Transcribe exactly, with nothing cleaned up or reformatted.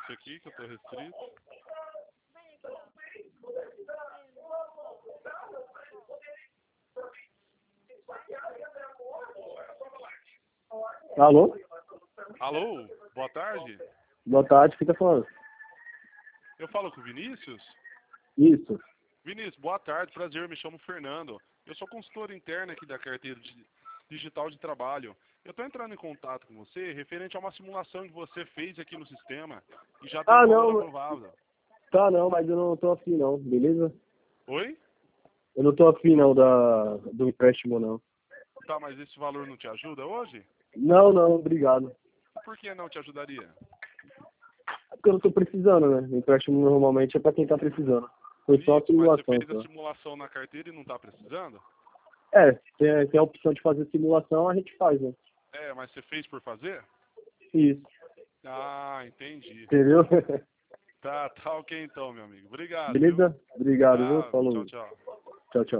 esse aqui, que eu tô restrito. Alô? Alô, boa tarde. Boa tarde, quem tá falando? Eu falo com o Vinícius? Isso. Vinícius, boa tarde, prazer, me chamo Fernando. Eu sou consultor interno aqui da carteira de- digital de trabalho. Eu estou entrando em contato com você referente a uma simulação que você fez aqui no sistema e já tem um Ah, valor não, aprovado. tá não, mas eu não tô afim não, beleza? Oi? Eu não tô afim não da, do empréstimo não. Tá, mas esse valor não te ajuda hoje? Não, não, obrigado. Por que não te ajudaria? É porque eu não tô precisando, né? O empréstimo normalmente é pra quem tá precisando. Foi só a Vinícius, mas você simulação, fez a só. simulação na carteira e não está precisando? É, tem, tem a opção de fazer simulação, a gente faz, né? É, mas você fez por fazer? Isso, Ah, entendi. entendeu? Tá, tá ok então, meu amigo. Obrigado, viu? Beleza? Obrigado, viu? Ah, tchau, Falou. tchau. Tchau, tchau.